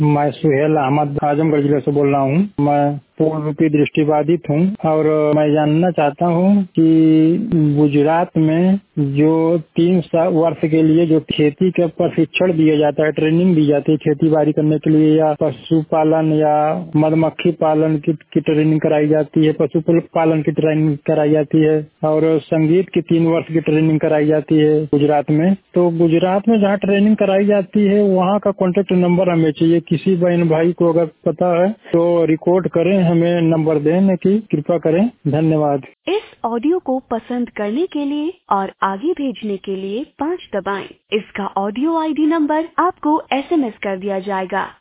मैं सुहेल अहमद आजमगढ़ जिले से बोल रहा हूँ। मैं पूर्ण रूपी दृष्टिबाधित हूँ और मैं जानना चाहता हूँ कि गुजरात में जो 3 वर्ष के लिए जो खेती का प्रशिक्षण दिया जाता है, ट्रेनिंग दी जाती है खेती बाड़ी करने के लिए, या पशुपालन या मधुमक्खी पालन की ट्रेनिंग कराई जाती है, पशुपालन की ट्रेनिंग कराई जाती है और संगीत की 3 वर्ष की ट्रेनिंग कराई जाती है गुजरात में। तो गुजरात में जहाँ ट्रेनिंग कराई जाती है वहाँ का कॉन्टेक्ट नंबर हमें चाहिए। किसी बहन भाई को अगर पता है तो रिकॉर्ड करें, हमें नंबर देने की कृपा करें। धन्यवाद। इस ऑडियो को पसंद करने के लिए और आगे भेजने के लिए 5 दबाएं। इसका ऑडियो आईडी नंबर आपको SMS कर दिया जाएगा।